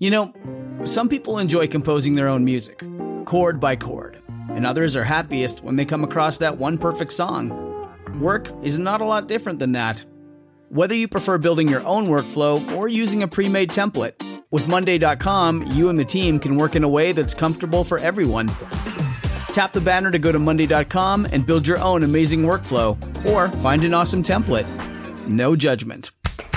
You know, some people enjoy composing their own music, chord by chord, and others are happiest when they come across that one perfect song. Work is not a lot different than that. Whether you prefer building your own workflow or using a pre-made template, with Monday.com, you and the team can work in a way that's comfortable for everyone. Tap the banner to go to Monday.com and build your own amazing workflow, or find an awesome template. No judgment.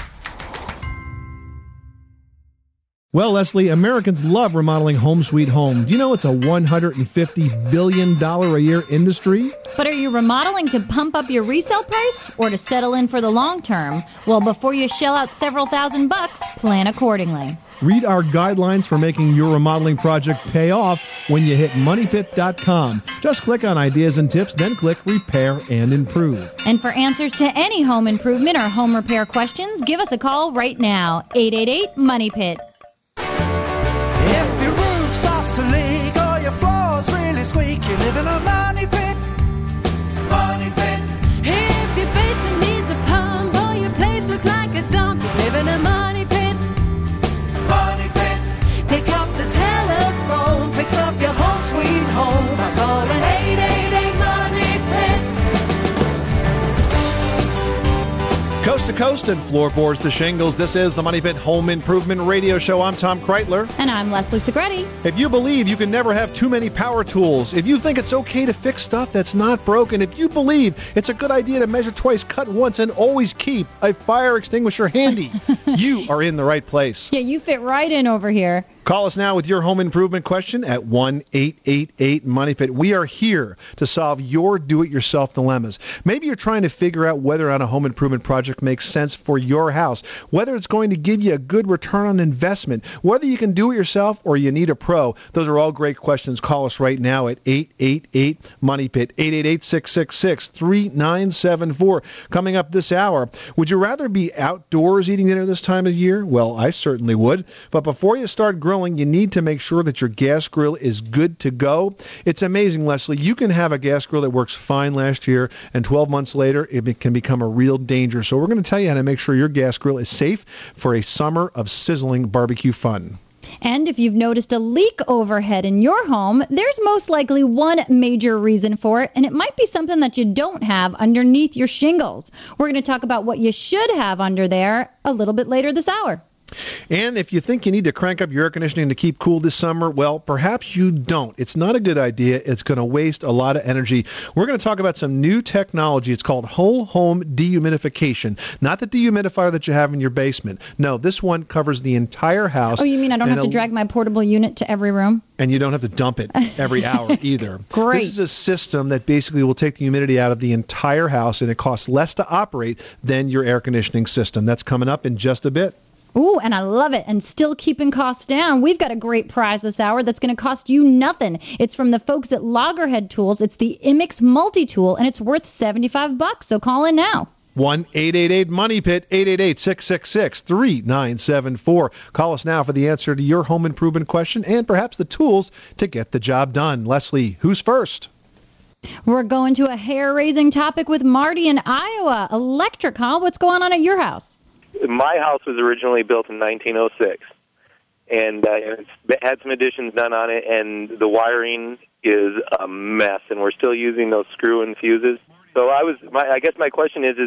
Well, Leslie, Americans love remodeling home sweet home. Do you know it's a $150 billion a year industry? But are you remodeling to pump up your resale price or to settle in for the long term? Well, before you shell out several $1,000s, plan accordingly. Read our guidelines for making your remodeling project pay off when you hit MoneyPit.com. Just click on Ideas and Tips, then click Repair and Improve. And for answers to any home improvement or home repair questions, give us a call right now. 888-MONEYPIT. If your roof starts to leak or your floor's really squeak, you live in a money pit. Money pit. If your basement needs a pump or your place looks like a dump, you live in a money pit. Money pit. Pick up the telephone, fix up your home sweet home by calling 888-MONEY-PIT. Coast to coast and floorboards to shingles, this is the Money Pit Home Improvement Radio Show. I'm Tom Kreitler. And I'm Leslie Segretti. If you believe you can never have too many power tools, if you think it's okay to fix stuff that's not broken, if you believe it's a good idea to measure twice, cut once, and always keep a fire extinguisher handy, you are in the right place. Yeah, you fit right in over here. Call us now with your home improvement question at 1-888-MONEYPIT. We are here to solve your do-it-yourself dilemmas. Maybe you're trying to figure out whether or not a home improvement project makes sense for your house, whether it's going to give you a good return on investment, whether you can do it yourself or you need a pro. Those are all great questions. Call us right now at 888-MONEYPIT, 888-666-3974. Coming up this hour, would you rather be outdoors eating dinner this time of year? Well, I certainly would. But before you start grilling, you need to make sure that your gas grill is good to go. It's amazing, Leslie. You can have a gas grill that works fine last year, and 12 months later, it can become a real danger. So we're going to tell you how to make sure your gas grill is safe for a summer of sizzling barbecue fun. And if you've noticed a leak overhead in your home, there's most likely one major reason for it, and it might be something that you don't have underneath your shingles. We're going to talk about what you should have under there a little bit later this hour. And if you think you need to crank up your air conditioning to keep cool this summer, well, perhaps you don't. It's not a good idea. It's going to waste a lot of energy. We're going to talk about some new technology. It's called whole home dehumidification. Not the dehumidifier that you have in your basement. No, this one covers the entire house. Oh, you mean I don't have to drag my portable unit to every room? And you don't have to dump it every hour either. Great. This is a system that basically will take the humidity out of the entire house, and it costs less to operate than your air conditioning system. That's coming up in just a bit. Ooh, and I love it. And still keeping costs down. We've got a great prize this hour that's going to cost you nothing. It's from the folks at Loggerhead Tools. It's the Immix Multi-Tool, and it's worth $75. So call in now. 1-888-MONEYPIT, 888-666-3974. Call us now for the answer to your home improvement question and perhaps the tools to get the job done. Leslie, who's first? We're going to a hair-raising topic with Marty in Iowa. Electric, huh? What's going on at your house? My house was originally built in 1906, and it's had some additions done on it, and the wiring is a mess, and we're still using those screw-in fuses. So I guess my question is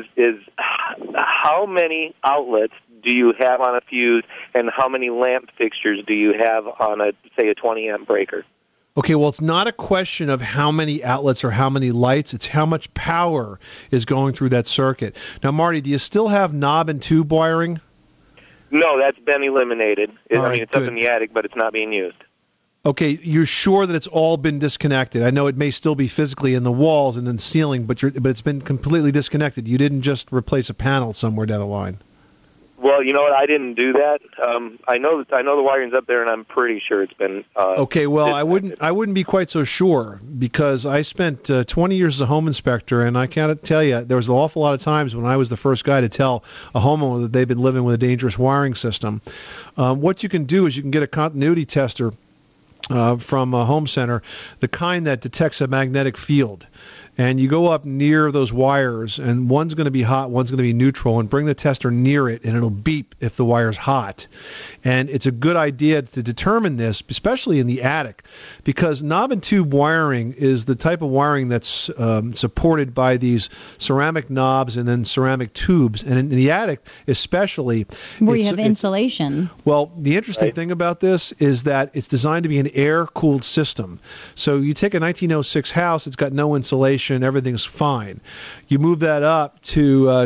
how many outlets do you have on a fuse, and how many lamp fixtures do you have on a 20-amp breaker? Okay, well, it's not a question of how many outlets or how many lights. It's how much power is going through that circuit. Now, Marty, do you still have knob and tube wiring? No, that's been eliminated. It's good. up in the attic, but it's not being used. Okay, you're sure that it's all been disconnected? I know it may still be physically in the walls and then ceiling, but it's been completely disconnected. You didn't just replace a panel somewhere down the line. Well, you know what? I didn't do that. I know the wiring's up there, and I'm pretty sure it's been. Okay, well, I wouldn't be quite so sure because I spent 20 years as a home inspector, and I can't tell you there was an awful lot of times when I was the first guy to tell a homeowner that they've been living with a dangerous wiring system. What you can do is you can get a continuity tester from a home center, the kind that detects a magnetic field. and you go up near those wires, and one's going to be hot, one's going to be neutral, and bring the tester near it, and it'll beep if the wire's hot. And it's a good idea to determine this, especially in the attic, because knob and tube wiring is the type of wiring that's supported by these ceramic knobs and then ceramic tubes. And in the attic, especially, where you have insulation. Well, the interesting thing about this is that it's designed to be an air-cooled system. So you take a 1906 house, it's got no insulation, everything's fine. You move that up to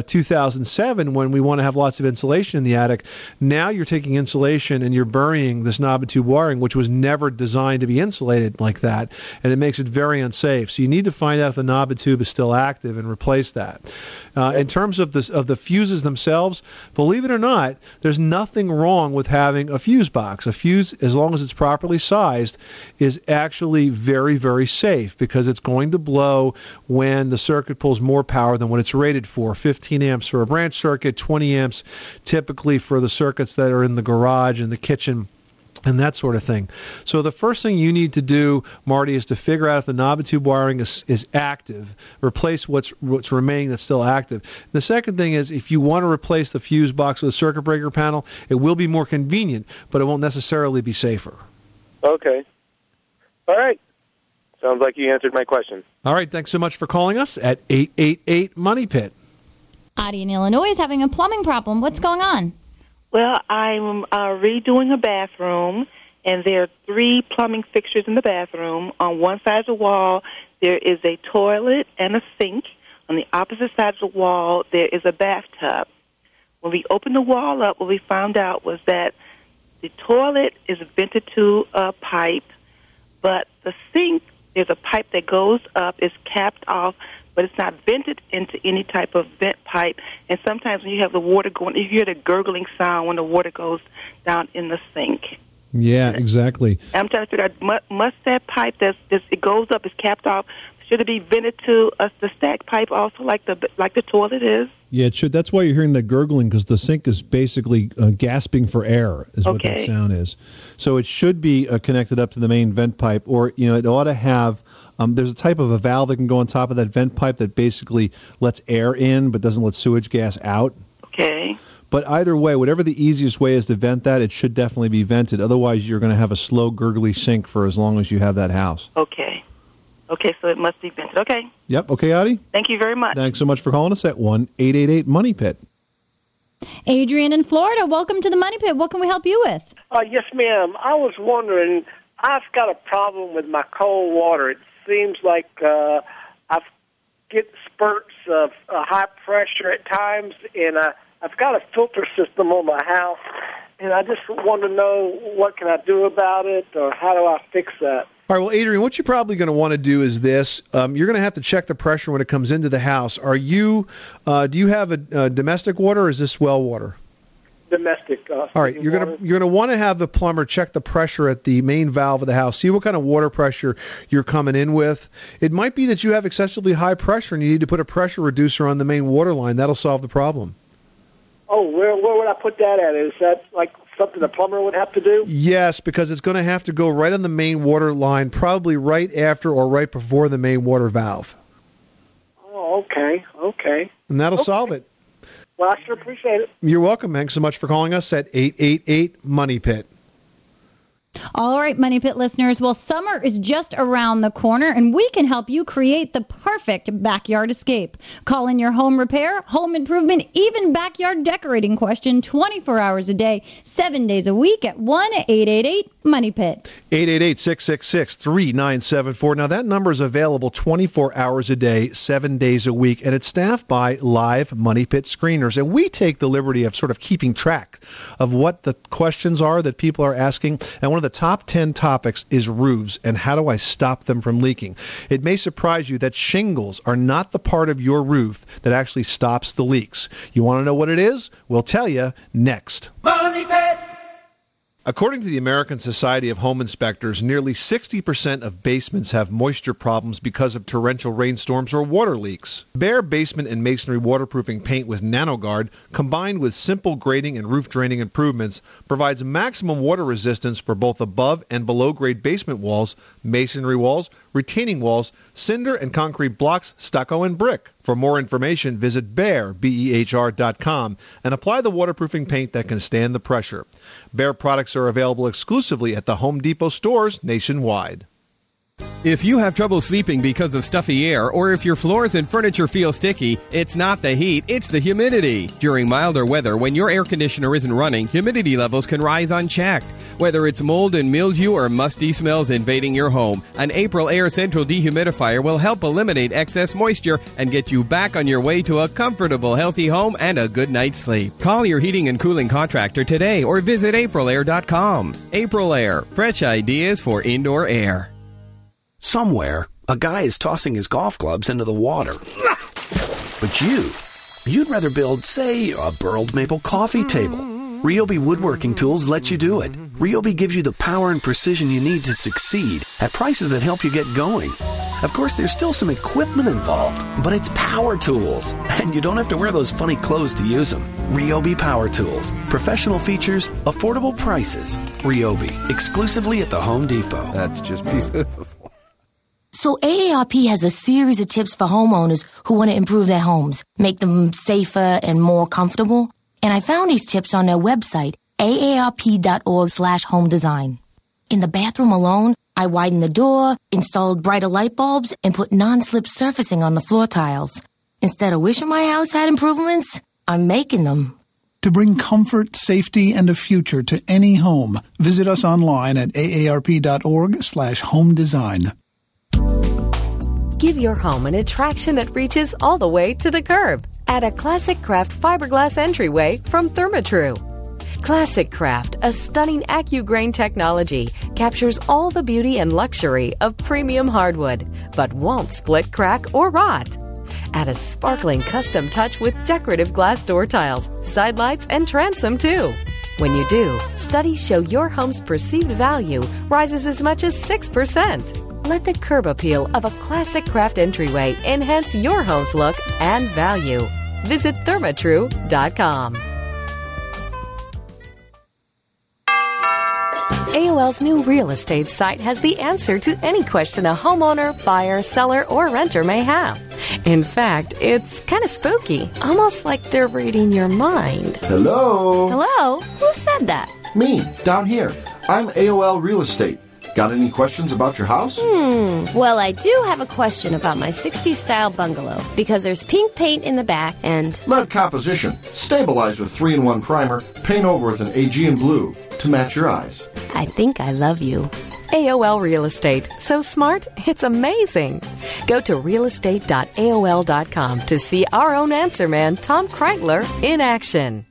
2007 when we want to have lots of insulation in the attic. Now you're taking insulation and you're burying this knob and tube wiring, which was never designed to be insulated like that, and it makes it very unsafe. So you need to find out if the knob and tube is still active and replace that. In terms of the fuses themselves, believe it or not, there's nothing wrong with having a fuse box. A fuse, as long as it's properly sized, is actually very, very safe because it's going to blow when the circuit pulls more power than what it's rated for. 15 amps for a branch circuit, 20 amps typically for the circuits that are in the garage and the kitchen, and that sort of thing. So the first thing you need to do, Marty, is to figure out if the knob and tube wiring is active. Replace what's remaining that's still active. The second thing is, if you want to replace the fuse box with a circuit breaker panel, it will be more convenient, but it won't necessarily be safer. Okay. All right. Sounds like you answered my question. All right. Thanks so much for calling us at 888 Money Pit. Adi in Illinois is having a plumbing problem. What's going on? Well, I'm redoing a bathroom, and there are 3 plumbing fixtures in the bathroom. On one side of the wall, there is a toilet and a sink. On the opposite side of the wall, there is a bathtub. When we opened the wall up, what we found out was that the toilet is vented to a pipe, but the sink, there's a pipe that goes up, is capped off, but it's not vented into any type of vent pipe. And sometimes when you have the water going, you hear the gurgling sound when the water goes down in the sink. Yeah, exactly. I'm trying to figure out, must that pipe it goes up, is capped off, should it be vented to the stack pipe also, like the toilet is? Yeah, it should. That's why you're hearing the gurgling, because the sink is basically gasping for air, is what that sound is. So it should be connected up to the main vent pipe, or it ought to have. There's a type of a valve that can go on top of that vent pipe that basically lets air in but doesn't let sewage gas out. Okay. But either way, whatever the easiest way is to vent that, it should definitely be vented. Otherwise, you're going to have a slow, gurgly sink for as long as you have that house. Okay. Okay, so it must be vented. Okay. Yep. Okay, Adi? Thank you very much. Thanks so much for calling us at 1-888-MONEY-PIT. Adrian in Florida, welcome to the Money Pit. What can we help you with? Yes, ma'am. I was wondering, I've got a problem with my cold water. It seems like I get spurts of high pressure at times, and I've got a filter system on my house, and I just want to know what can I do about it, or how do I fix that? All right, well, Adrian, what you're probably going to want to do is this. You're going to have to check the pressure when it comes into the house. Do you have a domestic water, or is this well water? Domestic. All right, you're going to want to have the plumber check the pressure at the main valve of the house. See what kind of water pressure you're coming in with. It might be that you have excessively high pressure and you need to put a pressure reducer on the main water line. That'll solve the problem. Oh, where would I put that at? Is that like something the plumber would have to do? Yes, because it's going to have to go right on the main water line, probably right after or right before the main water valve. Oh, okay. And that'll solve it. Well, I sure appreciate it. You're welcome. Thanks so much for calling us at 888-MONEY-PIT. All right, Money Pit listeners. Well, summer is just around the corner, and we can help you create the perfect backyard escape. Call in your home repair, home improvement, even backyard decorating question 24 hours a day, 7 days a week at 1-888-MONEY-PIT. 888-666-3974. Now, that number is available 24 hours a day, 7 days a week, and it's staffed by live Money Pit screeners. And we take the liberty of sort of keeping track of what the questions are that people are asking. And one of the top 10 topics is roofs and how do I stop them from leaking. It may surprise you that shingles are not the part of your roof that actually stops the leaks. You want to know what it is? We'll tell you next. Money Pit. According to the American Society of Home Inspectors, nearly 60% of basements have moisture problems because of torrential rainstorms or water leaks. Behr basement and masonry waterproofing paint with NanoGuard, combined with simple grading and roof draining improvements, provides maximum water resistance for both above and below grade basement walls, masonry walls, retaining walls, cinder and concrete blocks, stucco, and brick. For more information, visit Behr, BEHR.com, and apply the waterproofing paint that can stand the pressure. Behr products are available exclusively at the Home Depot stores nationwide. If you have trouble sleeping because of stuffy air, or if your floors and furniture feel sticky, it's not the heat, it's the humidity. During milder weather, when your air conditioner isn't running, humidity levels can rise unchecked. Whether it's mold and mildew or musty smells invading your home, an April Air Central dehumidifier will help eliminate excess moisture and get you back on your way to a comfortable, healthy home and a good night's sleep. Call your heating and cooling contractor today or visit aprilair.com. April Air, fresh ideas for indoor air. Somewhere, a guy is tossing his golf clubs into the water. But you'd rather build, say, a burled maple coffee table. Ryobi Woodworking Tools lets you do it. Ryobi gives you the power and precision you need to succeed at prices that help you get going. Of course, there's still some equipment involved, but it's power tools, and you don't have to wear those funny clothes to use them. Ryobi Power Tools. Professional features, affordable prices. Ryobi, exclusively at the Home Depot. That's just beautiful. So AARP has a series of tips for homeowners who want to improve their homes, make them safer and more comfortable. And I found these tips on their website, aarp.org/home design. In the bathroom alone, I widened the door, installed brighter light bulbs, and put non-slip surfacing on the floor tiles. Instead of wishing my house had improvements, I'm making them. To bring comfort, safety, and a future to any home, visit us online at aarp.org/home design. Give your home an attraction that reaches all the way to the curb. Add a Classic Craft fiberglass entryway from Therma-Tru. Classic Craft, a stunning AccuGrain technology, captures all the beauty and luxury of premium hardwood, but won't split, crack, or rot. Add a sparkling custom touch with decorative glass door tiles, side lights, and transom too. When you do, studies show your home's perceived value rises as much as 6%. Let the curb appeal of a Classic Craft entryway enhance your home's look and value. Visit Therma-Tru.com. AOL's new real estate site has the answer to any question a homeowner, buyer, seller, or renter may have. In fact, it's kind of spooky, almost like they're reading your mind. Hello? Hello? Who said that? Me, down here. I'm AOL Real Estate. Got any questions about your house? Well, I do have a question about my 60s style bungalow because there's pink paint in the back and... Lead composition. Stabilized with 3-in-1 primer. Paint over with an Aegean blue to match your eyes. I think I love you. AOL Real Estate. So smart, it's amazing. Go to realestate.aol.com to see our own answer man, Tom Kreitler, in action.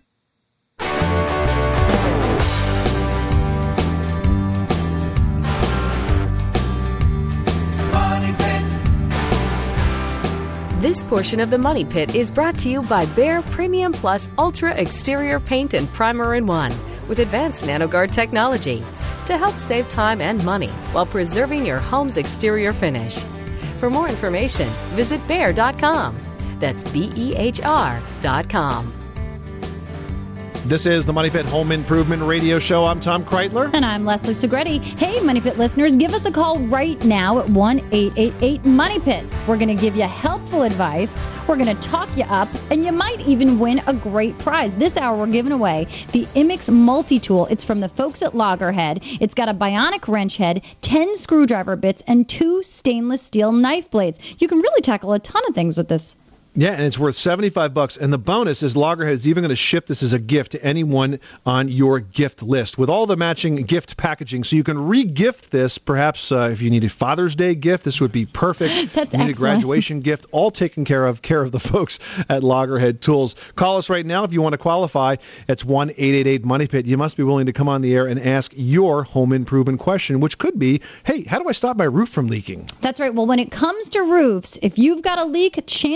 This portion of the Money Pit is brought to you by Behr Premium Plus Ultra Exterior Paint and Primer in One with advanced NanoGuard technology to help save time and money while preserving your home's exterior finish. For more information, visit Behr.com. That's BEHR.com. This is the Money Pit Home Improvement Radio Show. I'm Tom Kreitler. And I'm Leslie Segretti. Hey, Money Pit listeners, give us a call right now at 1-888-MONEYPIT. We're going to give you helpful advice. We're going to talk you up, and you might even win a great prize. This hour, we're giving away the Immix Multi-Tool. It's from the folks at Loggerhead. It's got a bionic wrench head, 10 screwdriver bits, and 2 stainless steel knife blades. You can really tackle a ton of things with this. Yeah, and it's worth $75. And the bonus is Loggerhead is even going to ship this as a gift to anyone on your gift list with all the matching gift packaging. So you can re-gift this, perhaps if you need a Father's Day gift, this would be perfect. That's you need excellent. a graduation gift, all taken care of the folks at Loggerhead Tools. Call us right now if you want to qualify. It's 1-888-MONEYPIT. You must be willing to come on the air and ask your home improvement question, which could be, hey, how do I stop my roof from leaking? That's right. Well, when it comes to roofs, if you've got a leak, chances are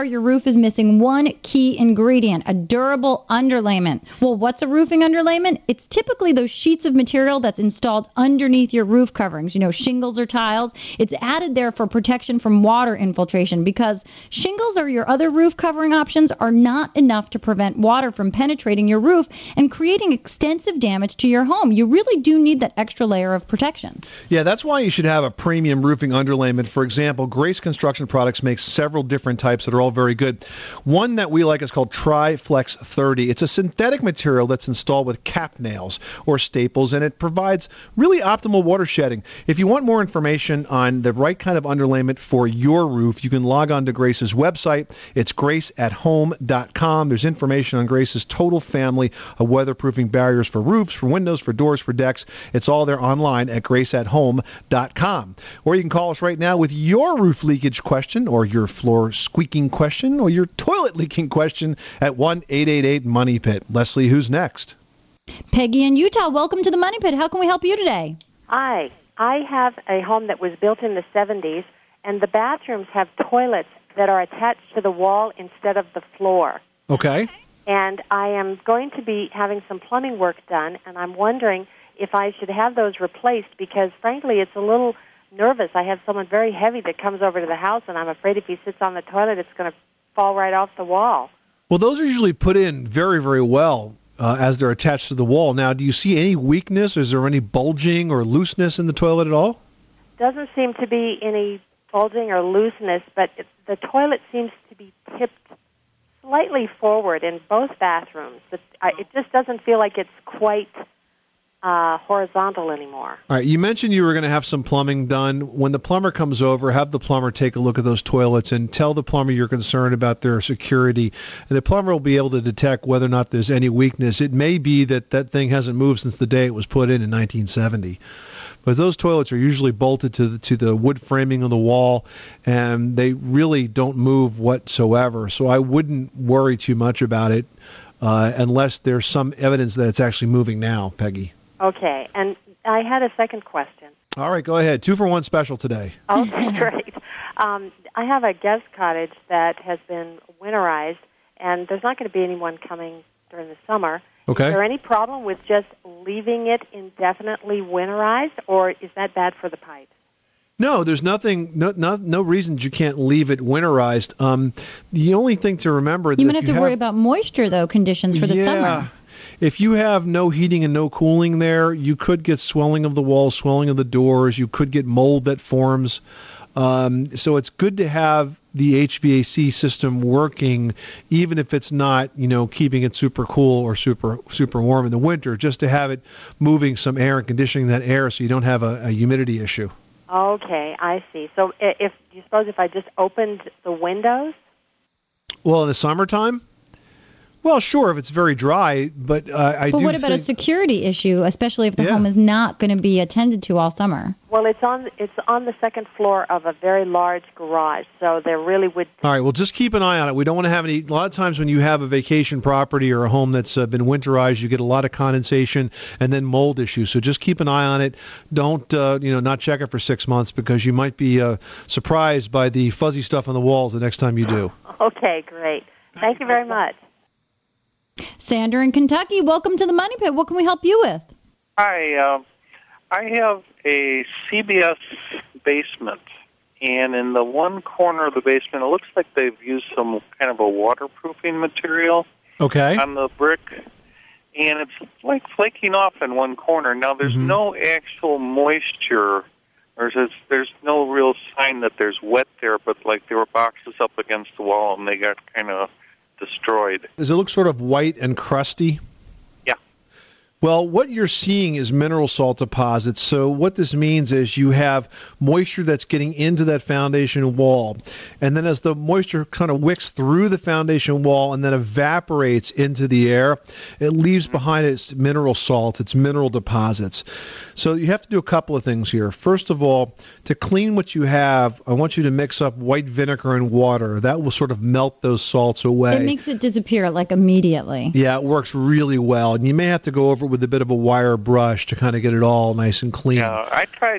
your roof is missing one key ingredient, a durable underlayment. Well, what's a roofing underlayment? It's typically those sheets of material that's installed underneath your roof coverings, shingles or tiles. It's added there for protection from water infiltration because shingles or your other roof covering options are not enough to prevent water from penetrating your roof and creating extensive damage to your home. You really do need that extra layer of protection. Yeah, that's why you should have a premium roofing underlayment. For example, Grace Construction Products makes several different types that are all very good. One that we like is called Tri-Flex 30. It's a synthetic material that's installed with cap nails or staples, and it provides really optimal water shedding. If you want more information on the right kind of underlayment for your roof, you can log on to Grace's website. It's graceathome.com. There's information on Grace's total family of weatherproofing barriers for roofs, for windows, for doors, for decks. It's all there online at graceathome.com. Or you can call us right now with your roof leakage question or your floor squeaking question or your toilet leaking question at 1-888-MONEY-PIT. Leslie, who's next? Peggy in Utah, welcome to the Money Pit. How can we help you today? Hi. I have a home that was built in the 70s, and the bathrooms have toilets that are attached to the wall instead of the floor. Okay. And I am going to be having some plumbing work done, and I'm wondering if I should have those replaced because, frankly, it's a little nervous. I have someone very heavy that comes over to the house, and I'm afraid if he sits on the toilet, it's going to fall right off the wall. Well, those are usually put in very, very well as they're attached to the wall. Now, do you see any weakness? Is there any bulging or looseness in the toilet at all? Doesn't seem to be any bulging or looseness, but the toilet seems to be tipped slightly forward in both bathrooms. It just doesn't feel like it's quite horizontal anymore. All right, you mentioned you were going to have some plumbing done. When the plumber comes over, have the plumber take a look at those toilets and tell the plumber you're concerned about their security. And the plumber will be able to detect whether or not there's any weakness. It may be that that thing hasn't moved since the day it was put in 1970. But those toilets are usually bolted to the wood framing of the wall, and they really don't move whatsoever. So I wouldn't worry too much about it unless there's some evidence that it's actually moving now, Peggy. Okay, and I had a second question. All right, go ahead. 2-for-1 special today. Okay, great. I have a guest cottage that has been winterized, and there's not going to be anyone coming during the summer. Okay. Is there any problem with just leaving it indefinitely winterized, or is that bad for the pipes? No, there's no reasons you can't leave it winterized. The only thing to remember You might have to worry about moisture, though, conditions for the summer. If you have no heating and no cooling there, you could get swelling of the walls, swelling of the doors. You could get mold that forms. So it's good to have the HVAC system working, even if it's not, keeping it super cool or super warm in the winter, just to have it moving some air and conditioning that air so you don't have a humidity issue. Okay, I see. So if I just opened the windows? Well, in the summertime? Well, sure, if it's very dry, but I do But what about a security issue, especially if the home is not going to be attended to all summer? Well, it's on the second floor of a very large garage, so there really would... All right, well, just keep an eye on it. We don't want to have any... A lot of times when you have a vacation property or a home that's been winterized, you get a lot of condensation and then mold issues. So just keep an eye on it. Don't, not check it for 6 months because you might be surprised by the fuzzy stuff on the walls the next time you do. Okay, great. Thank you very much. Sandra in Kentucky, welcome to the Money Pit. What can we help you with? Hi, I have a CBS basement, and in the one corner of the basement, it looks like they've used some kind of a waterproofing material on the brick, and it's like flaking off in one corner. Now, there's no actual moisture, or there's no real sign that there's wet there, but like there were boxes up against the wall, and they got kind of destroyed. Does it look sort of white and crusty? Yeah. Well, what you're seeing is mineral salt deposits. So what this means is you have moisture that's getting into that foundation wall. And then as the moisture kind of wicks through the foundation wall and then evaporates into the air, it leaves behind it its mineral salts, its mineral deposits. So you have to do a couple of things here. First of all, to clean what you have, I want you to mix up white vinegar and water. That will sort of melt those salts away. It makes it disappear like immediately. Yeah, it works really well. And you may have to go over it with a bit of a wire brush to kind of get it all nice and clean. Yeah, I tried using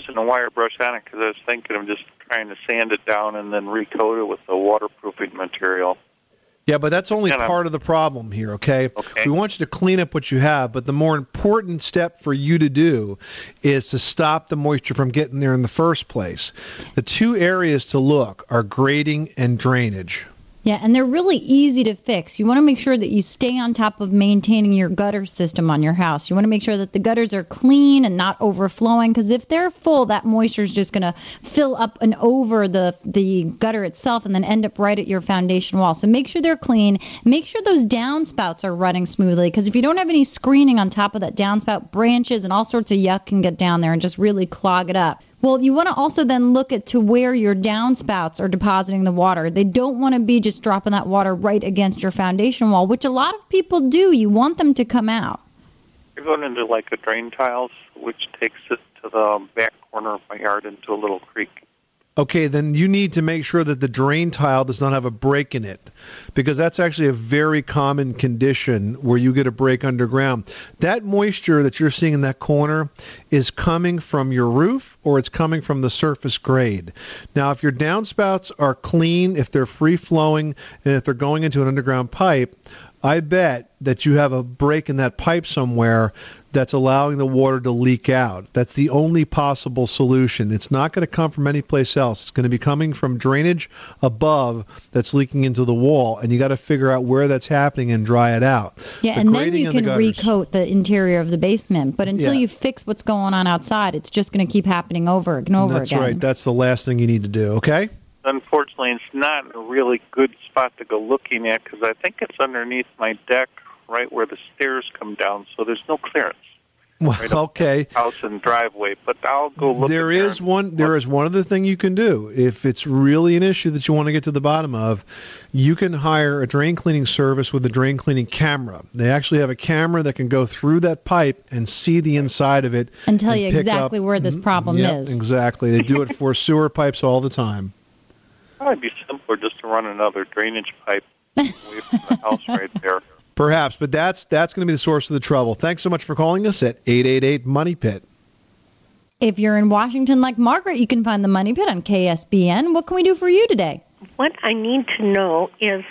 using a wire brush on it because I was thinking of just trying to sand it down and then recoat it with the waterproofing material. Yeah, but that's only part of the problem here, okay? We want you to clean up what you have, but the more important step for you to do is to stop the moisture from getting there in the first place. The two areas to look are grading and drainage. Yeah, and they're really easy to fix. You want to make sure that you stay on top of maintaining your gutter system on your house. You want to make sure that the gutters are clean and not overflowing, because if they're full, that moisture is just going to fill up and over the gutter itself and then end up right at your foundation wall. So make sure they're clean. Make sure those downspouts are running smoothly, because if you don't have any screening on top of that downspout, branches and all sorts of yuck can get down there and just really clog it up. Well, you want to also then look at to where your downspouts are depositing the water. They don't want to be just dropping that water right against your foundation wall, which a lot of people do. You want them to come out. You're going into like a drain tiles, which takes it to the back corner of my yard into a little creek. Okay, then you need to make sure that the drain tile does not have a break in it, because that's actually a very common condition where you get a break underground. That moisture that you're seeing in that corner is coming from your roof or it's coming from the surface grade. Now, if your downspouts are clean, if they're free-flowing, and if they're going into an underground pipe, I bet that you have a break in that pipe somewhere that's allowing the water to leak out. That's the only possible solution. It's not going to come from any place else. It's going to be coming from drainage above that's leaking into the wall, and you got to figure out where that's happening and dry it out. Yeah, and then you can recoat the interior of the basement. But until you fix what's going on outside, it's just going to keep happening over and over again. That's right. That's the last thing you need to do, okay? Unfortunately, it's not a really good spot to go looking at because I think it's underneath my deck, right where the stairs come down, so there's no clearance. Well, right okay. House and driveway, but I'll go look. There is one other thing you can do. If it's really an issue that you want to get to the bottom of, you can hire a drain cleaning service with a drain cleaning camera. They actually have a camera that can go through that pipe and see the inside of it and tell you exactly where this problem is. Exactly. They do it for sewer pipes all the time. Probably be simpler just to run another drainage pipe away from the house right there. Perhaps, but that's going to be the source of the trouble. Thanks so much for calling us at 888-MONEY-PIT. If you're in Washington like Margaret, you can find the Money Pit on KSBN. What can we do for you today? What I need to know is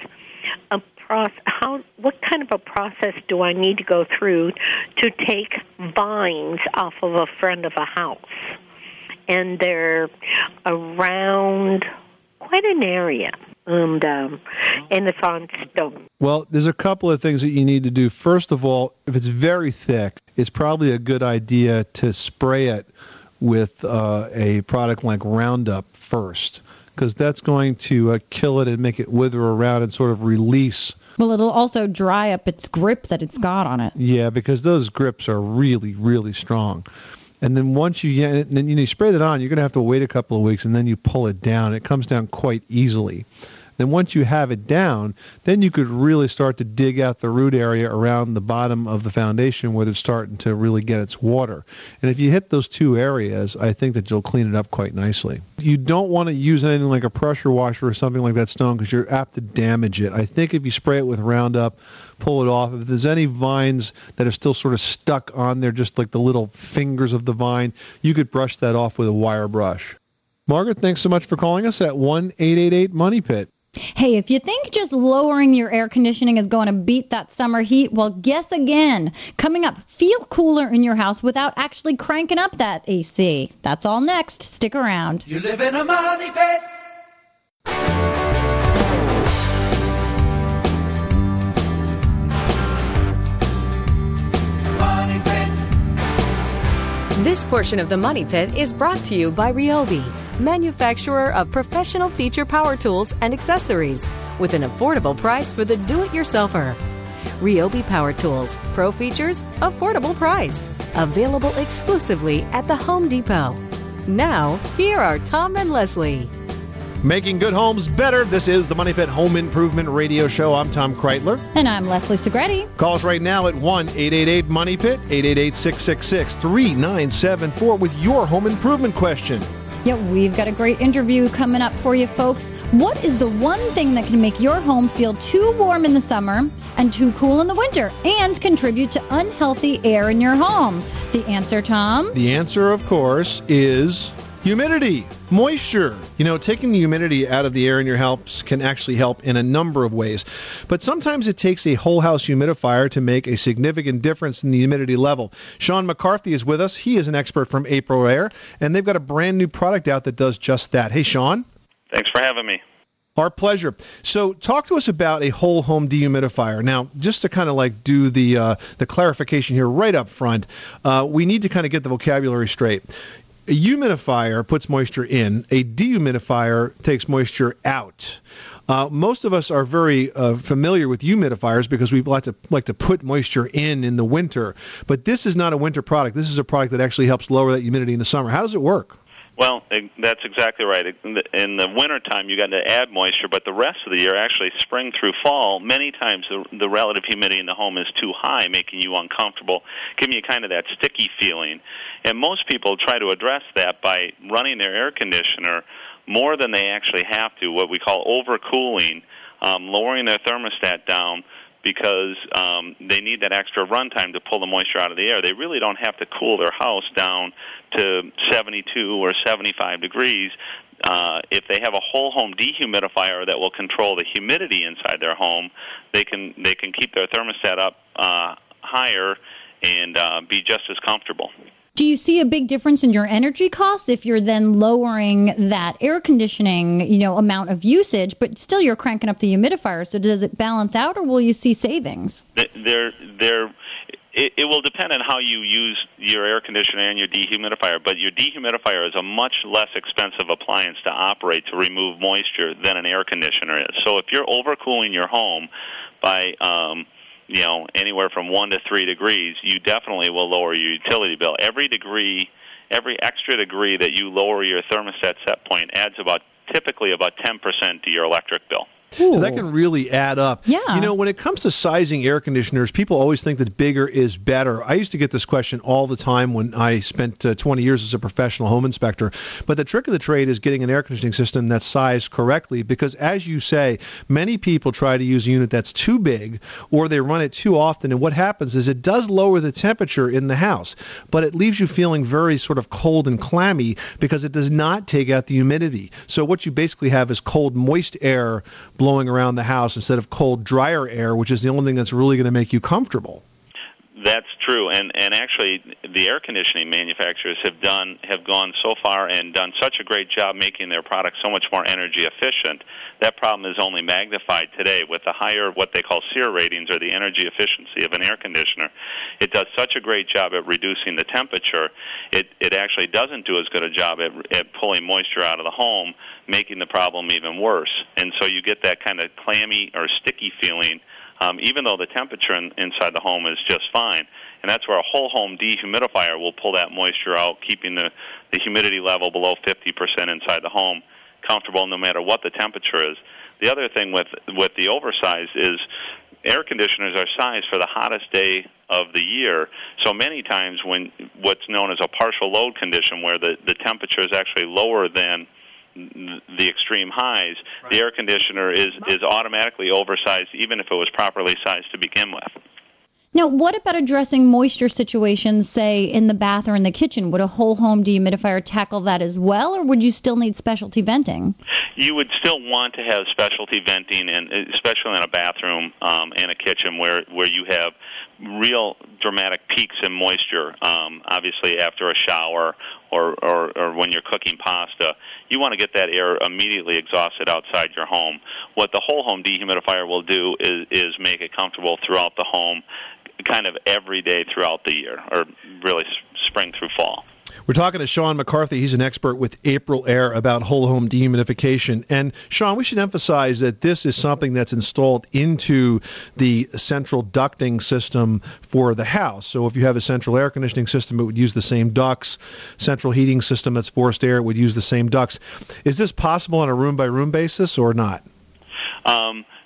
what kind of a process do I need to go through to take vines off of a front of a house? And they're around quite an area. And it's on stone. Well, there's a couple of things that you need to do. First of all, if it's very thick, it's probably a good idea to spray it with a product like Roundup first, because that's going to kill it and make it wither around and sort of release. Well, it'll also dry up its grip that it's got on it. Yeah, because those grips are really, really strong. And then once you spray that on, you're going to have to wait a couple of weeks, and then you pull it down. It comes down quite easily. Then once you have it down, then you could really start to dig out the root area around the bottom of the foundation where it's starting to really get its water. And if you hit those two areas, I think that you'll clean it up quite nicely. You don't want to use anything like a pressure washer or something like that stone because you're apt to damage it. I think if you spray it with Roundup, pull it off. If there's any vines that are still sort of stuck on there, just like the little fingers of the vine, you could brush that off with a wire brush. Margaret, thanks so much for calling us at 1-888-MONEY-PIT. Hey, if you think just lowering your air conditioning is going to beat that summer heat, well, guess again. Coming up, feel cooler in your house without actually cranking up that AC. That's all next. Stick around. You live in a money pit. Money pit. This portion of the Money Pit is brought to you by Ryobi, manufacturer of professional feature power tools and accessories, with an affordable price for the do-it-yourselfer. Ryobi Power Tools, pro features, affordable price. Available exclusively at the Home Depot. Now, here are Tom and Leslie. Making good homes better. This is the Money Pit Home Improvement Radio Show. I'm Tom Kreitler. And I'm Leslie Segretti. Call us right now at 1-888-MONEY-PIT, 888-666-3974 with your home improvement question. Yeah, we've got a great interview coming up for you, folks. What is the one thing that can make your home feel too warm in the summer and too cool in the winter and contribute to unhealthy air in your home? The answer, Tom? The answer, of course, is humidity, moisture. You know, taking the humidity out of the air in your house can actually help in a number of ways. But sometimes it takes a whole house humidifier to make a significant difference in the humidity level. Sean McCarthy is with us. He is an expert from April Air, and they've got a brand new product out that does just that. Hey, Sean. Thanks for having me. Our pleasure. So talk to us about a whole home dehumidifier. Now, just to kind of like do the clarification here right up front, we need to kind of get the vocabulary straight. A humidifier puts moisture in. A dehumidifier takes moisture out. Most of us are very familiar with humidifiers because we like to put moisture in the winter. But this is not a winter product. This is a product that actually helps lower that humidity in the summer. How does it work? Well, that's exactly right. In the wintertime, you got to add moisture, but the rest of the year, actually spring through fall, many times the relative humidity in the home is too high, making you uncomfortable, giving you kind of that sticky feeling. And most people try to address that by running their air conditioner more than they actually have to, what we call overcooling, lowering their thermostat down, because they need that extra runtime to pull the moisture out of the air. They really don't have to cool their house down to 72 or 75 degrees. If they have a whole home dehumidifier that will control the humidity inside their home, they can keep their thermostat up higher and be just as comfortable. Do you see a big difference in your energy costs if you're then lowering that air conditioning, amount of usage, but still you're cranking up the humidifier? So does it balance out, or will you see savings? It will depend on how you use your air conditioner and your dehumidifier, but your dehumidifier is a much less expensive appliance to operate to remove moisture than an air conditioner is. So if you're overcooling your home by anywhere from 1 to 3 degrees, you definitely will lower your utility bill. Every extra degree that you lower your thermostat set point adds typically about 10% to your electric bill. Ooh. So that can really add up. Yeah. When it comes to sizing air conditioners, people always think that bigger is better. I used to get this question all the time when I spent 20 years as a professional home inspector. But the trick of the trade is getting an air conditioning system that's sized correctly, because as you say, many people try to use a unit that's too big, or they run it too often, and what happens is it does lower the temperature in the house, but it leaves you feeling very sort of cold and clammy because it does not take out the humidity. So what you basically have is cold, moist air blowing around the house instead of cold, drier air, which is the only thing that's really going to make you comfortable. That's true, and actually, the air conditioning manufacturers have gone so far and done such a great job making their products so much more energy efficient. That problem is only magnified today with the higher, what they call SEER ratings, or the energy efficiency of an air conditioner. It does such a great job at reducing the temperature. It actually doesn't do as good a job at pulling moisture out of the home, making the problem even worse. And so you get that kind of clammy or sticky feeling, even though the temperature inside the home is just fine. And that's where a whole home dehumidifier will pull that moisture out, keeping the humidity level below 50% inside the home comfortable no matter what the temperature is. The other thing with the oversized is air conditioners are sized for the hottest day of the year. So many times when what's known as a partial load condition, where the temperature is actually lower than the extreme highs, right, the air conditioner is automatically oversized, even if it was properly sized to begin with. Now, what about addressing moisture situations, say, in the bath or in the kitchen? Would a whole home dehumidifier tackle that as well, or would you still need specialty venting? You would still want to have specialty venting, and especially in a bathroom and a kitchen where you have real dramatic peaks in moisture, obviously after a shower or when you're cooking pasta. You want to get that air immediately exhausted outside your home. What the whole home dehumidifier will do is make it comfortable throughout the home, kind of every day throughout the year, or really spring through fall. We're talking to Sean McCarthy. He's an expert with April Air about whole home dehumidification. And Sean, we should emphasize that this is something that's installed into the central ducting system for the house. So if you have a central air conditioning system, it would use the same ducts. Central heating system that's forced air would use the same ducts. Is this possible on a room-by-room basis or not?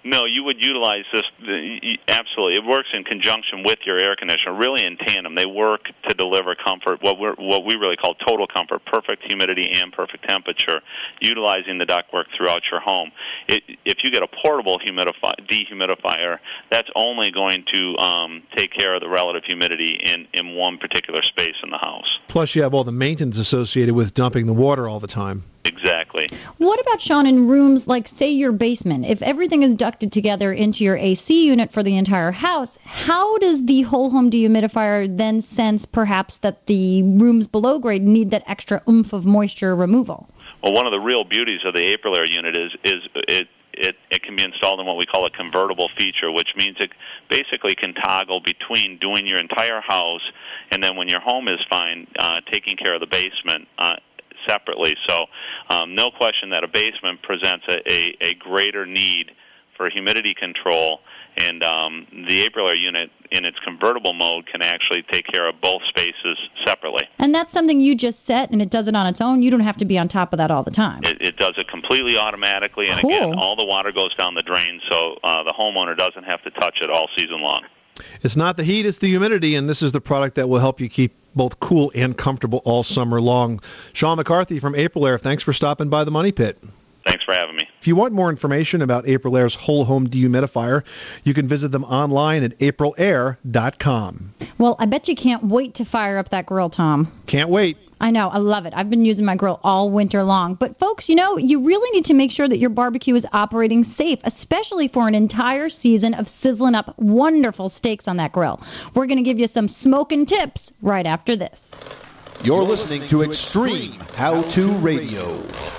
No, you would utilize this. Absolutely, it works in conjunction with your air conditioner, really in tandem. They work to deliver comfort, what we really call total comfort, perfect humidity and perfect temperature, utilizing the ductwork throughout your home. If you get a portable dehumidifier, that's only going to take care of the relative humidity in one particular space in the house. Plus, you have all the maintenance associated with dumping the water all the time. Exactly. What about, Sean, in rooms like, say, your basement? If everything is ducted together into your AC unit for the entire house, how does the whole home dehumidifier then sense perhaps that the rooms below grade need that extra oomph of moisture removal? Well, one of the real beauties of the Aprilaire unit is it can be installed in what we call a convertible feature, which means it basically can toggle between doing your entire house and then when your home is fine, taking care of the basement separately. So no question that a basement presents a greater need for humidity control, and the Aprilaire unit in its convertible mode can actually take care of both spaces separately. And that's something you just set, and it does it on its own? You don't have to be on top of that all the time? It does it completely automatically, and Cool. again, all the water goes down the drain, so the homeowner doesn't have to touch it all season long. It's not the heat, it's the humidity, and this is the product that will help you keep both cool and comfortable all summer long. Sean McCarthy from Aprilaire, thanks for stopping by the Money Pit. Thanks for having me. If you want more information about Aprilaire's whole home dehumidifier, you can visit them online at aprilaire.com. Well, I bet you can't wait to fire up that grill, Tom. Can't wait. I know. I love it. I've been using my grill all winter long. But folks, you know, you really need to make sure that your barbecue is operating safe, especially for an entire season of sizzling up wonderful steaks on that grill. We're going to give you some smoking tips right after this. You're listening to Extreme How-To Radio.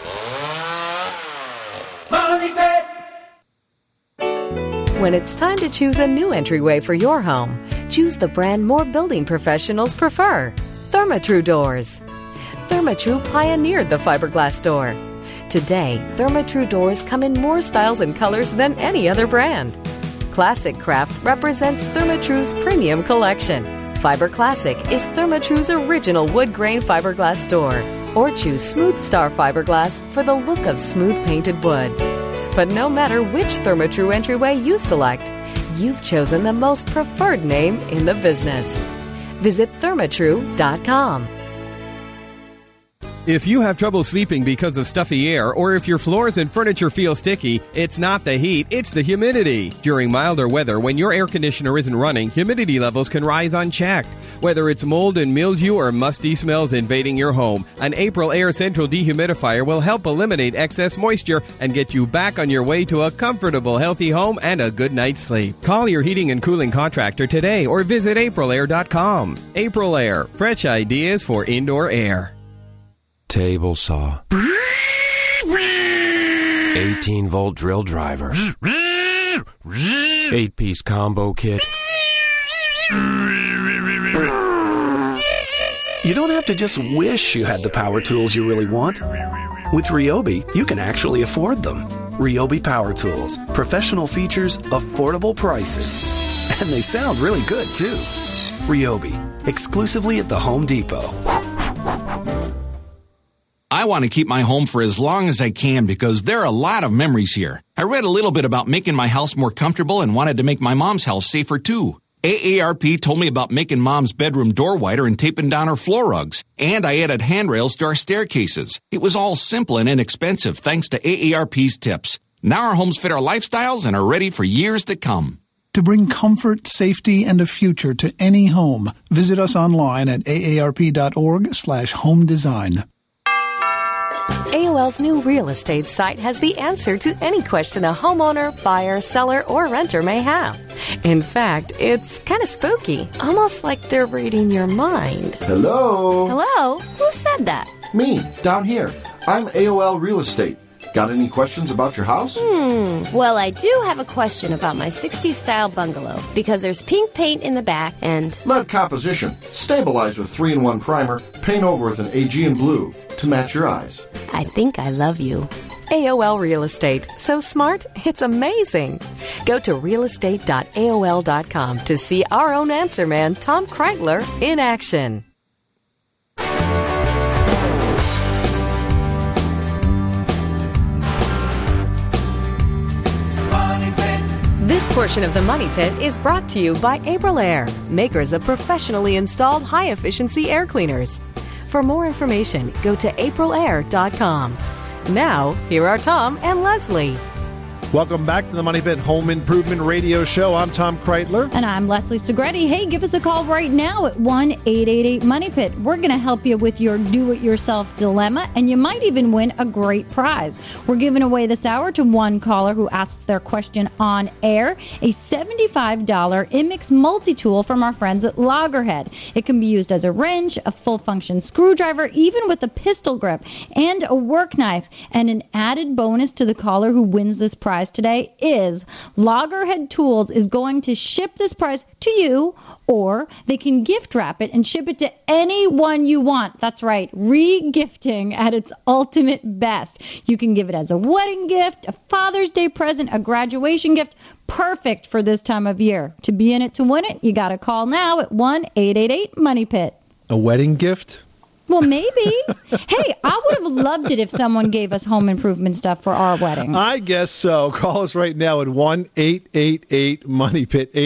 When it's time to choose a new entryway for your home, choose the brand more building professionals prefer, Therma-Tru doors. Therma-Tru pioneered the fiberglass door. Today, Therma-Tru doors come in more styles and colors than any other brand. Classic Craft represents Therma-Tru's premium collection. Fiber Classic is Therma-Tru's original wood grain fiberglass door. Or choose Smooth Star fiberglass for the look of smooth painted wood. But no matter which Therma-Tru entryway you select, you've chosen the most preferred name in the business. Visit thermatru.com. If you have trouble sleeping because of stuffy air, or if your floors and furniture feel sticky, it's not the heat, it's the humidity. During milder weather, when your air conditioner isn't running, humidity levels can rise unchecked. Whether it's mold and mildew or musty smells invading your home, an Aprilaire Central Dehumidifier will help eliminate excess moisture and get you back on your way to a comfortable, healthy home and a good night's sleep. Call your heating and cooling contractor today or visit aprilaire.com. Aprilaire, fresh ideas for indoor air. Table saw. 18-volt drill driver. 8-piece combo kit. You don't have to just wish you had the power tools you really want. With Ryobi, you can actually afford them. Ryobi Power Tools. Professional features, affordable prices. And they sound really good, too. Ryobi. Exclusively at the Home Depot. I want to keep my home for as long as I can because there are a lot of memories here. I read a little bit about making my house more comfortable and wanted to make my mom's house safer too. AARP told me about making Mom's bedroom door wider and taping down her floor rugs. And I added handrails to our staircases. It was all simple and inexpensive thanks to AARP's tips. Now our homes fit our lifestyles and are ready for years to come. To bring comfort, safety, and a future to any home, visit us online at aarp.org/home design. AOL's new real estate site has the answer to any question a homeowner, buyer, seller, or renter may have. In fact, it's kind of spooky, almost like they're reading your mind. Hello? Hello? Who said that? Me, down here. I'm AOL Real Estate. Got any questions about your house? Well, I do have a question about my 60s style bungalow because there's pink paint in the back and Lead composition. Stabilized with 3-in-1 primer. Paint over with an Aegean blue to match your eyes. I think I love you. AOL Real Estate. So smart, it's amazing. Go to realestate.aol.com to see our own answer man, Tom Kreitler, in action. Money Pit. This portion of the Money Pit is brought to you by Aprilaire, makers of professionally installed high-efficiency air cleaners. For more information, go to aprilaire.com. Now, here are Tom and Leslie. Welcome back to the Money Pit Home Improvement Radio Show. I'm Tom Kreitler. And I'm Leslie Segretti. Hey, give us a call right now at 1-888-MONEY-PIT. We're going to help you with your do-it-yourself dilemma, and you might even win a great prize. We're giving away this hour to one caller who asks their question on air, a $75 Immix multi-tool from our friends at Loggerhead. It can be used as a wrench, a full-function screwdriver, even with a pistol grip, and a work knife. And an added bonus to the caller who wins this prize today is Loggerhead Tools is going to ship this prize to you, or they can gift wrap it and ship it to anyone you want. That's right, re-gifting at its ultimate best. You can give it as a wedding gift, a Father's Day present, a graduation gift. Perfect for this time of year. To be in it to win it, you got to call now at 1-888-MONEY-PIT. A wedding gift? Well, maybe. Hey, I would have loved it if someone gave us home improvement stuff for our wedding. I guess so. Call us right now at 1-888-MONEY-PIT,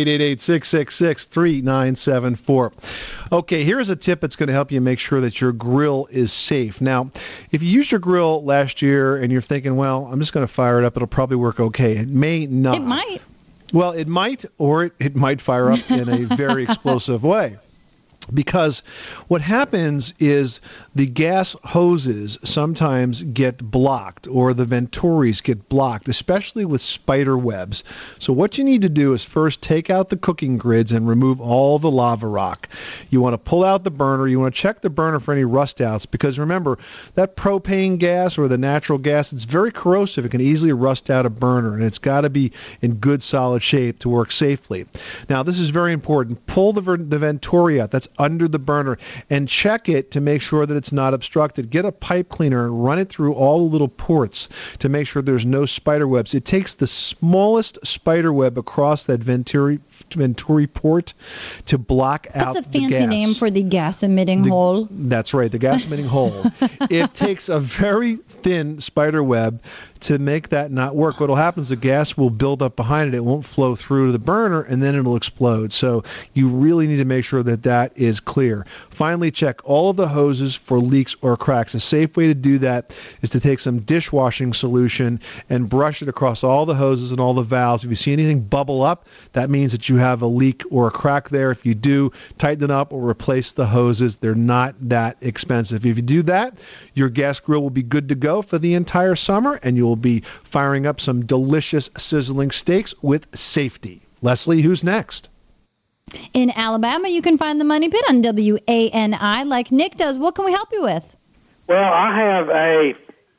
888-666-3974. Okay, here's a tip that's going to help you make sure that your grill is safe. Now, if you used your grill last year and you're thinking, well, I'm just going to fire it up, it'll probably work okay. It may not. It might. Well, it might, or it might fire up in a very explosive way. Because what happens is the gas hoses sometimes get blocked, or the venturis get blocked, especially with spider webs. So what you need to do is first take out the cooking grids and remove all the lava rock. You want to pull out the burner. You want to check the burner for any rust outs, because remember, that propane gas or the natural gas, it's very corrosive. It can easily rust out a burner, and it's got to be in good solid shape to work safely. Now, this is very important. Pull the venturi out. That's under the burner, and check it to make sure that it's not obstructed. Get a pipe cleaner and run it through all the little ports to make sure there's no spider webs. It takes the smallest spider web across that venturi port to block out the gas. That's a fancy name for the gas emitting hole. That's right, the gas emitting hole. It takes a very thin spider web to make that not work. What will happen is the gas will build up behind it. It won't flow through to the burner, and then it'll explode. So you really need to make sure that that is clear. Finally, check all of the hoses for leaks or cracks. A safe way to do that is to take some dishwashing solution and brush it across all the hoses and all the valves. If you see anything bubble up, that means that you have a leak or a crack there. If you do, tighten it up or replace the hoses. They're not that expensive. If you do that, your gas grill will be good to go for the entire summer, and you will be firing up some delicious sizzling steaks with safety. Leslie, who's next? In Alabama, you can find the Money Pit on WANI like Nick does. What can we help you with? Well, I have a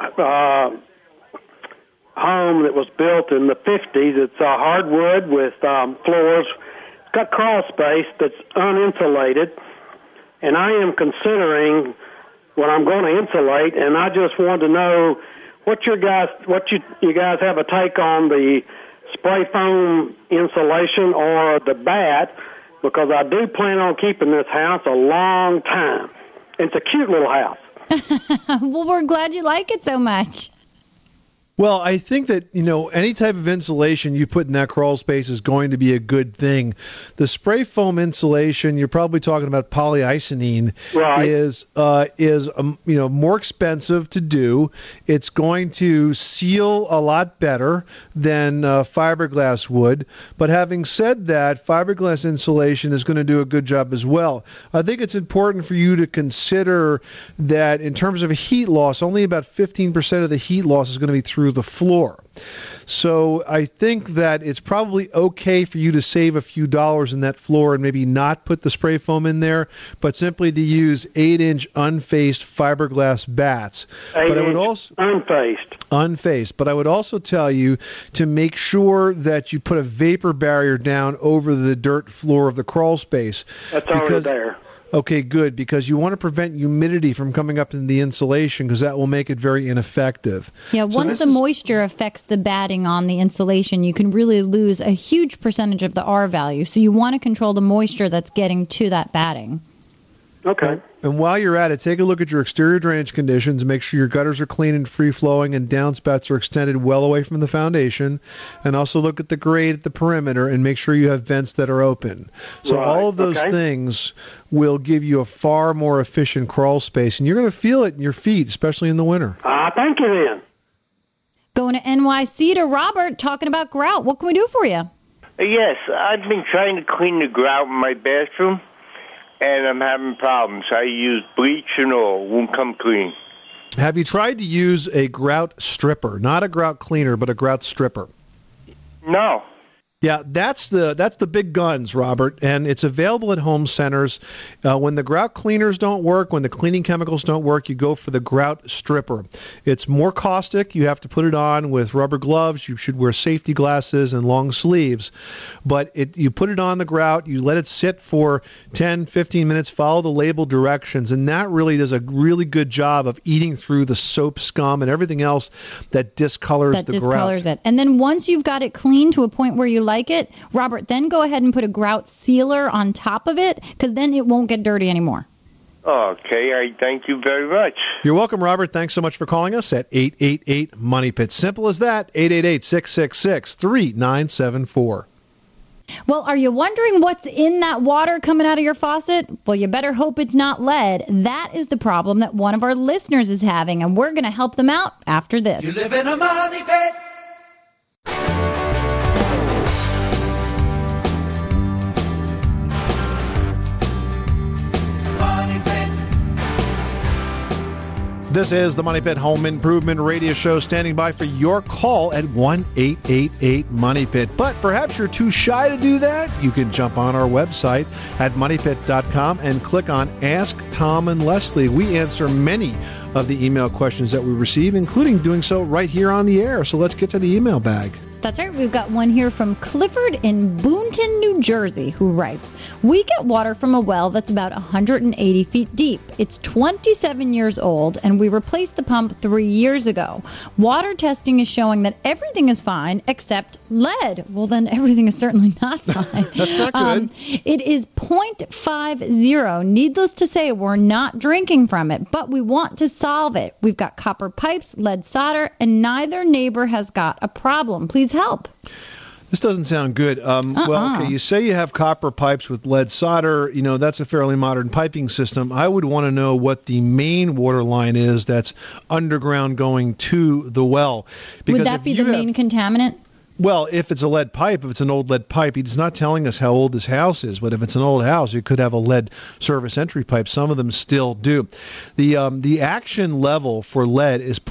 home that was built in the 50s. It's hardwood with floors. It's got crawl space that's uninsulated, and I am considering what I'm going to insulate, and I just wanted to know what you guys have a take on the spray foam insulation or the bat, because I do plan on keeping this house a long time. It's a cute little house. Well, we're glad you like it so much. Well, I think that, any type of insulation you put in that crawl space is going to be a good thing. The spray foam insulation, you're probably talking about polyisobene, right, is more expensive to do. It's going to seal a lot better than fiberglass would. But having said that, fiberglass insulation is going to do a good job as well. I think it's important for you to consider that in terms of heat loss, only about 15% of the heat loss is going to be through the floor. So I think that it's probably okay for you to save a few dollars in that floor and maybe not put the spray foam in there, but simply to use 8-inch unfaced fiberglass bats. But I would also unfaced. But I would also tell you to make sure that you put a vapor barrier down over the dirt floor of the crawl space. That's already there. Okay, good, because you want to prevent humidity from coming up in the insulation, because that will make it very ineffective. Yeah, once the moisture affects the batting on the insulation, you can really lose a huge percentage of the R value. So you want to control the moisture that's getting to that batting. Okay. And while you're at it, take a look at your exterior drainage conditions. Make sure your gutters are clean and free-flowing and downspouts are extended well away from the foundation. And also look at the grade at the perimeter and make sure you have vents that are open. So all of those things will give you a far more efficient crawl space. And you're going to feel it in your feet, especially in the winter. Thank you then. Going to NYC to Robert, talking about grout. What can we do for you? Yes, I've been trying to clean the grout in my bathroom, and I'm having problems. I use bleach and all. Won't come clean. Have you tried to use a grout stripper? Not a grout cleaner, but a grout stripper. No. Yeah, that's the big guns, Robert, and it's available at home centers. When the grout cleaners don't work, when the cleaning chemicals don't work, you go for the grout stripper. It's more caustic. You have to put it on with rubber gloves. You should wear safety glasses and long sleeves. But you put it on the grout, you let it sit for 10, 15 minutes, follow the label directions, and that really does a really good job of eating through the soap scum and everything else that discolors the grout. It. And then once you've got it clean to a point where you like it, Robert, then go ahead and put a grout sealer on top of it, because then it won't get dirty anymore. Okay, I thank you very much. You're welcome, Robert. Thanks so much for calling us at 888-MONEY-PIT. Simple as that, 888-666-3974. Well, are you wondering what's in that water coming out of your faucet? Well, you better hope it's not lead. That is the problem that one of our listeners is having, and we're going to help them out after this. You live in a money pit. This is the Money Pit Home Improvement Radio Show, standing by for your call at 1-888-MONEY-PIT. But perhaps you're too shy to do that. You can jump on our website at moneypit.com and click on Ask Tom and Leslie. We answer many of the email questions that we receive, including doing so right here on the air. So let's get to the email bag. That's right. We've got one here from Clifford in Boonton, New Jersey, who writes, we get water from a well that's about 180 feet deep. It's 27 years old, and we replaced the pump 3 years ago. Water testing is showing that everything is fine except lead. Well, then everything is certainly not fine. That's not good. It is 0.50. Needless to say, we're not drinking from it, but we want to solve it. We've got copper pipes, lead solder, and neither neighbor has got a problem. Please help. This doesn't sound good. Well, okay, you say you have copper pipes with lead solder. You know, that's a fairly modern piping system. I would want to know what the main water line is that's underground going to the well. Would that be the main contaminant? Well, if it's a lead pipe, if it's an old lead pipe, he's not telling us how old this house is, but if it's an old house, it could have a lead service entry pipe. Some of them still do. The action level for lead is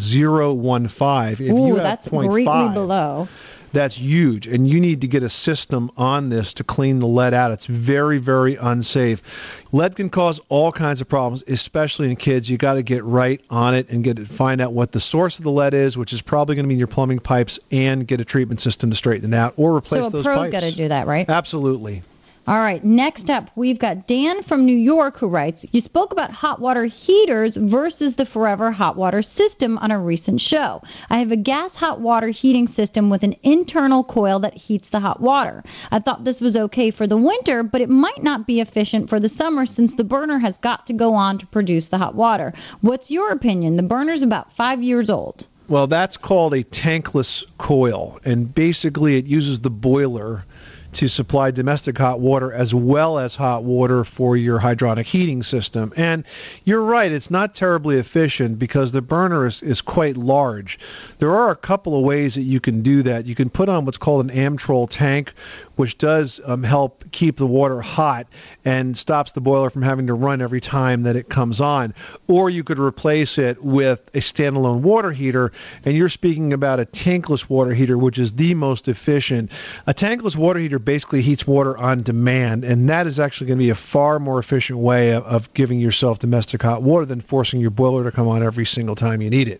0.015. If you have that's 0.5, greatly below. That's huge, and you need to get a system on this to clean the lead out. It's very, very unsafe. Lead can cause all kinds of problems, especially in kids. You got to get right on it and find out what the source of the lead is, which is probably going to be in your plumbing pipes, and get a treatment system to straighten it out or replace those pipes. So a pro's got to do that, right? Absolutely. All right, next up, we've got Dan from New York who writes, you spoke about hot water heaters versus the Forever hot water system on a recent show. I have a gas hot water heating system with an internal coil that heats the hot water. I thought this was okay for the winter, but it might not be efficient for the summer since the burner has got to go on to produce the hot water. What's your opinion? The burner's about 5 years old. Well, that's called a tankless coil, and basically it uses the boiler to supply domestic hot water as well as hot water for your hydronic heating system. And you're right, it's not terribly efficient because the burner is quite large. There are a couple of ways that you can do that. You can put on what's called an Amtrol tank, which does help keep the water hot and stops the boiler from having to run every time that it comes on. Or you could replace it with a standalone water heater, and you're speaking about a tankless water heater, which is the most efficient. A tankless water heater basically heats water on demand, and that is actually going to be a far more efficient way of giving yourself domestic hot water than forcing your boiler to come on every single time you need it.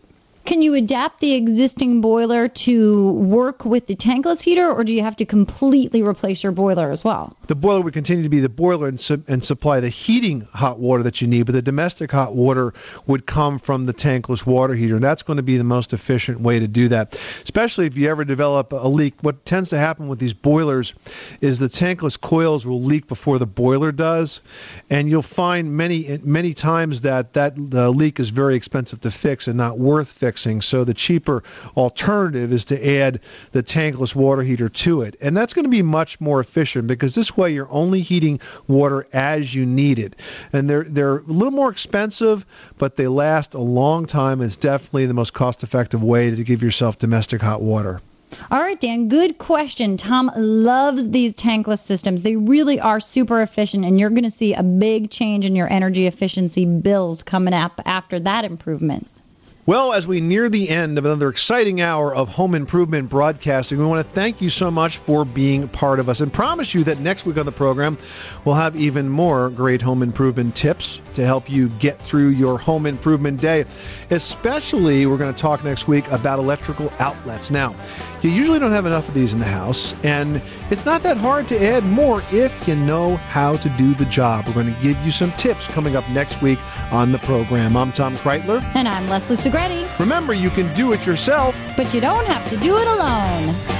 Can you adapt the existing boiler to work with the tankless heater, or do you have to completely replace your boiler as well? The boiler would continue to be the boiler and supply the heating hot water that you need, but the domestic hot water would come from the tankless water heater, and that's going to be the most efficient way to do that, especially if you ever develop a leak. What tends to happen with these boilers is the tankless coils will leak before the boiler does, and you'll find many times that the leak is very expensive to fix and not worth fixing. So the cheaper alternative is to add the tankless water heater to it, and that's going to be much more efficient because this way you're only heating water as you need it. And they're a little more expensive, but they last a long time. It's definitely the most cost-effective way to give yourself domestic hot water. All right, Dan, good question. Tom loves these tankless systems. They really are super efficient, and you're going to see a big change in your energy efficiency bills coming up after that improvement. Well, as we near the end of another exciting hour of home improvement broadcasting, we want to thank you so much for being part of us and promise you that next week on the program, we'll have even more great home improvement tips to help you get through your home improvement day. Especially, we're going to talk next week about electrical outlets. Now, you usually don't have enough of these in the house, and it's not that hard to add more if you know how to do the job. We're going to give you some tips coming up next week on the program. I'm Tom Kreitler. And I'm Leslie Segretti. Remember, you can do it yourself, but you don't have to do it alone.